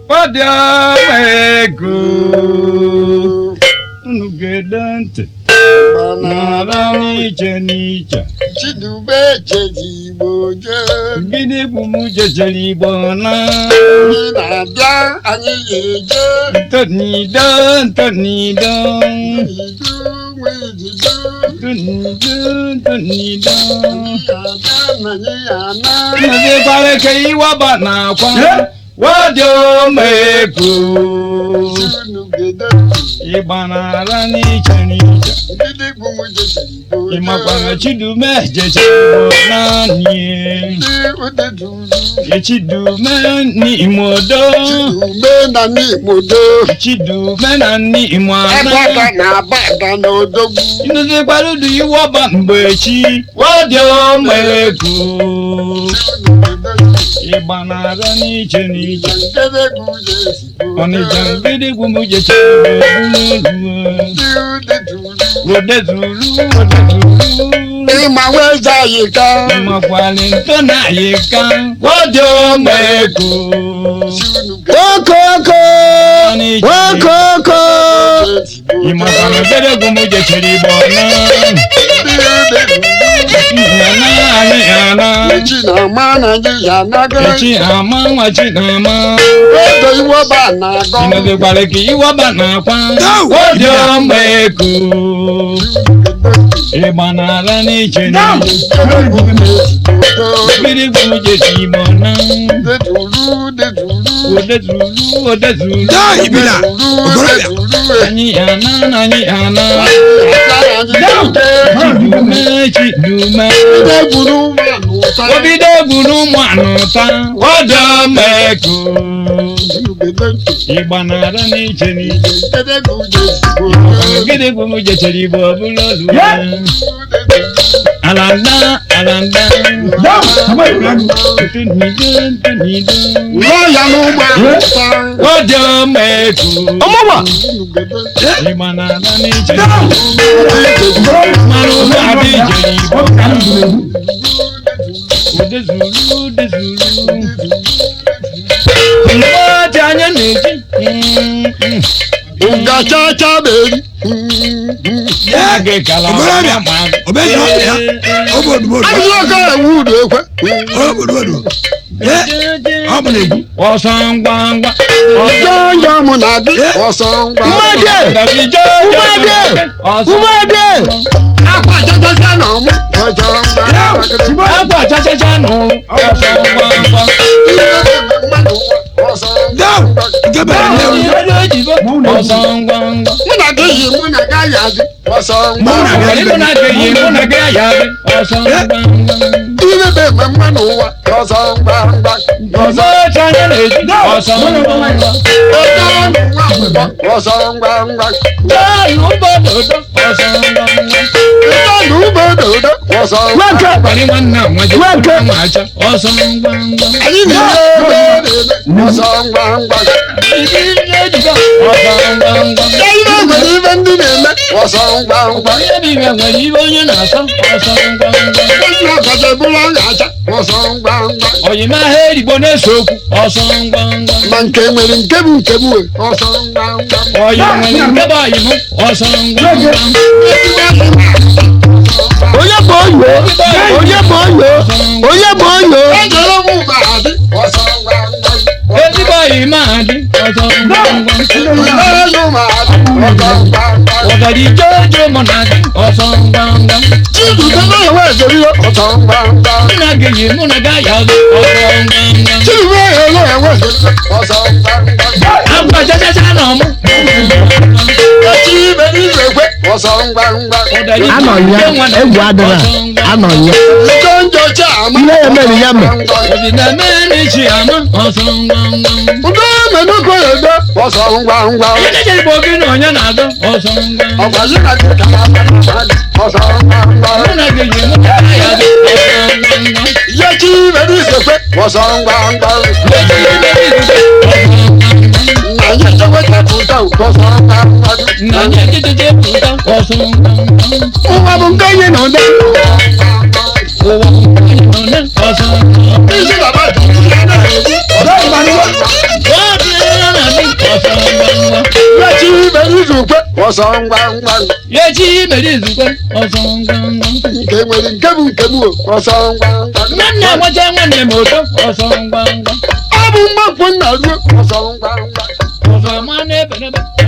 Wadiamego Nugedante Banara Nicha Chidube Chediboje Gide Bumuja Jelibona Nada Anyeje Tonidan Tonidan Naze pare kei wabana kwa Wadiamego Ibana rani chanicha Imakwana chidume jechibonani Chidume ni imodo Chidume na ni imwana Inuze kwarudu iwaba mbechi Wadiamego Ibana rani chanicha Oni jangide gumuje chibonani Wode zulu Imaweza yika Imakwali ntona yika Wadiamego Wokoko Imakwali gede gumuje chibonani China mana yana Echi ama wachinama Odo iwo bana go Inaze kwale ki iwa bana kwa Wadiamego Ibana rani cheni Gede gumuje chibonani Wode zulu Nani ana Chidume Obide guru manuta Wadiamego Ibana rani cheni Gede gumuje cheribo bulolu Alanda Loya no ma Wadiamego Omowa Ibana rani cheni Maru abi cheribo Wode zulu Wajanya neji Unga cha cha beri Yage kala Obejo ya Obodo Ayoka wudo ekwe Obodo Obodo Osangwangwa Ojojo munadi osongwa Umade Apa cha cha no mu osongwa Agwa chachacha no Osangwangwa Osangwangwa Munadi munadi yazi osongwa Munage yabe Osangwangwa Ibe mama no wa osongwa Osachanya neji Osangwangwa osongwa Danu bododo Osangwangwa Bari wana macha Osangwangwa Osangwangwa Oyima heri bone soku Osangwangwa Manke nwere nkebu Osangwangwa Oyima nkeba yimu Osangwangwa Oye boyo Ejere mu baadi Osangwangwa Ezigbo imadi Osangwangwa Odari jojo monadi Osangwangwa Munage ye munaga yabe Osangwangwa Agba chachacha no mu Odari Anonya egwu adịla Anonya Ile emeri ya me Odina meni chi ama Osangwangwa Yene jeri bogi no nya na do Osangwangwa Munage ye munaga yabe Osangwangwa Nanya jete puta Osangwangwa Uwa bungenye no de Osangwangwa Isi baba izukwe ọsọ ngwa ngwa echi mere izukwe ọsọ ngwa ngwa nke nwere nke bụ nke bụ ọsọ ngwa ngwa nwanne nwoke nwanne m oto ọsọ ngwa ngwa ọ bụ mgbapụ nna ruo ọsọ ngwa ngwa ọsọ ma na-ebe n'ebe